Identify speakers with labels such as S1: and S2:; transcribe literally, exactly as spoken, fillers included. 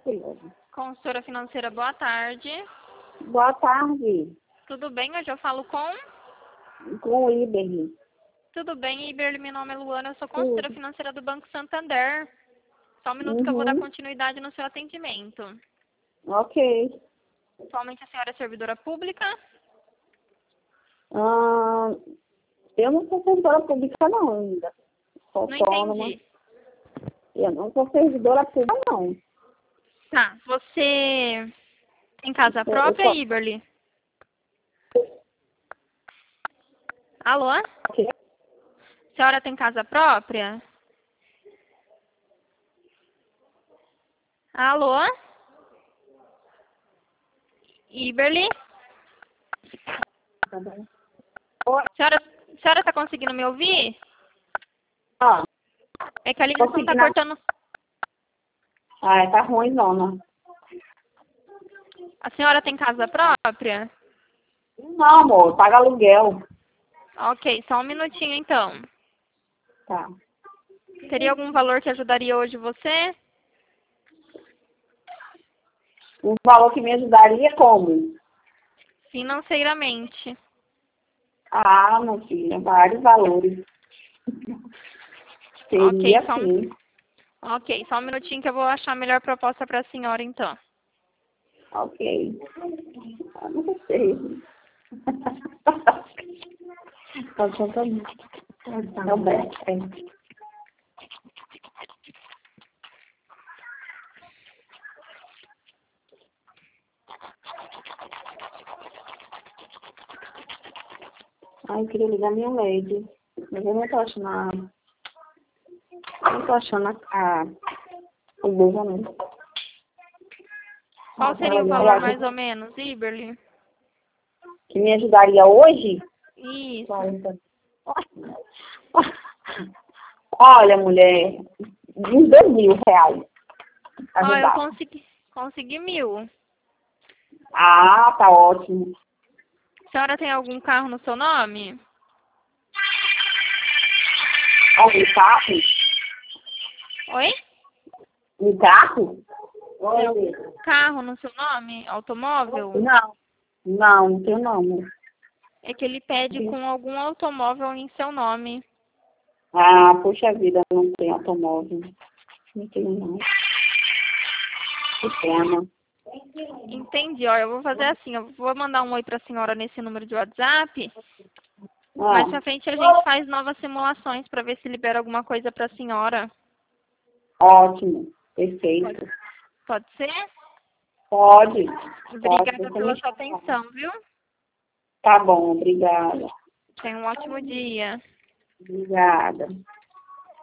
S1: gentileza.
S2: Consultora financeira, boa tarde.
S1: Boa tarde.
S2: Tudo bem? Hoje eu falo com...
S1: Com o Iberly.
S2: Tudo bem, Iberly? Meu nome é Luana, eu sou consultora
S1: Tudo.
S2: financeira do Banco Santander. Só um minuto
S1: Uhum.
S2: que eu vou dar continuidade no seu atendimento.
S1: Ok.
S2: Atualmente a senhora é servidora pública?
S1: Ah, eu não sou servidora pública não ainda. Sou
S2: Não
S1: autônoma.
S2: entendi.
S1: Eu não sou servidora pública não.
S2: Tá, você tem casa
S1: Eu, eu
S2: própria,
S1: sou...
S2: Iberly? Alô? A
S1: Ok.
S2: senhora tem casa própria? Alô? Iberly?
S1: Tá bem.
S2: A senhora, a senhora tá conseguindo me ouvir?
S1: Ah,
S2: É que a ligação tá
S1: consegui na...
S2: cortando.
S1: Ah, tá ruim, zona.
S2: A senhora tem casa própria?
S1: Não, amor, paga aluguel.
S2: Ok, só um minutinho então.
S1: Tá.
S2: Teria algum valor que ajudaria hoje você?
S1: O valor que me ajudaria como?
S2: Financeiramente.
S1: Ah, meu filho, vários valores.
S2: Ok,
S1: Seria
S2: só
S1: sim.
S2: um, ok, só um minutinho que eu vou achar a melhor proposta para a senhora então.
S1: Ok. Ah, não sei. Tá contando. Não, bem. Ai, eu queria ligar minha lady. Mas eu não tô achando a... Eu não tô achando a... a... o Google, não.
S2: Qual seria o valor mais ou menos, Iberly?
S1: Que me ajudaria hoje?
S2: Isso.
S1: Olha, mulher, uns dois mil reais.
S2: Ó, eu
S1: Ajudar.
S2: consegui, consegui mil.
S1: Ah, tá ótimo.
S2: A senhora tem algum carro no seu nome?
S1: Olha, um carro?
S2: Oi?
S1: Um carro?
S2: Tem algum carro no seu nome? Automóvel?
S1: Não, não, não tenho não.
S2: É que ele pede com algum automóvel em seu nome.
S1: Ah, puxa vida, não tem automóvel. Não tenho não. Que pena.
S2: Entendi, ó, eu vou fazer assim, eu vou mandar um oi pra senhora nesse número de WhatsApp.
S1: Ah,
S2: Mais pra frente a gente faz novas simulações pra ver se libera alguma coisa pra senhora.
S1: ótimo, perfeito.
S2: Pode ser?
S1: Pode.
S2: Obrigada
S1: Pode,
S2: pela
S1: você
S2: sua
S1: me...
S2: atenção, viu?
S1: Tá bom, obrigada.
S2: Tenha um ótimo dia.
S1: Obrigada.